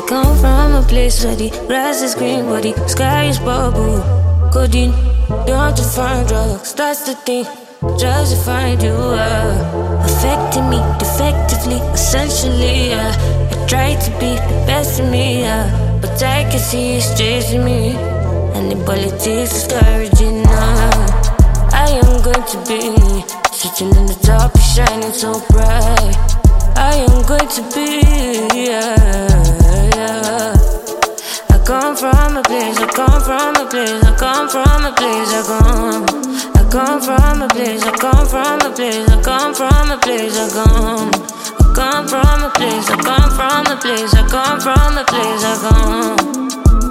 come from a place where the grass is green, but the sky is purple. Codeine, don't you find drugs, that's the thing. Just to find you affecting me defectively, essentially. I try to be the best of me, but I can see it's chasing me, and the politics is discouraging. I am going to be sitting in the top, shining so bright. I am going to be, I come from a place, I come from a place, I come from a place, I come from a place, I come from a place, I come from a place, I come from a place, I come from a place, I come from a place, I come.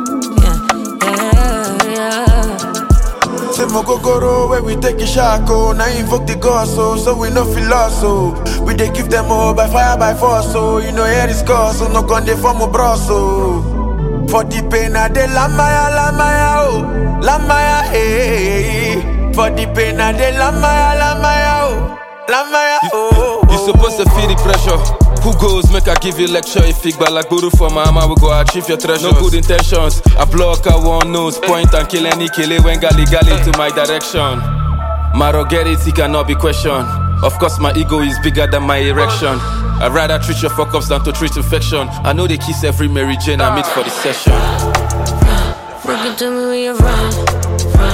Say Mogogoro where we take a shako. Now invoke the gods, so we no feel lost, so we dey give them all by fire by force, so you know here is cause, so no gun dey form a broso. For the pain I dey lamaya oh, lamaya hey. For the pain I dey lamaya oh, lamaya oh. You supposed to feel the pressure. Who goes, make I give you lecture. If you like Buru for my mama, we go achieve your treasures. No good intentions, I block, I want nose, point and kill any killer when gali to my direction. My ruggedity cannot be questioned. Of course my ego is bigger than my erection. I'd rather treat your fuck-ups than to treat infection. I know they kiss every Mary Jane I meet for the session. Fucking tell me where you're from.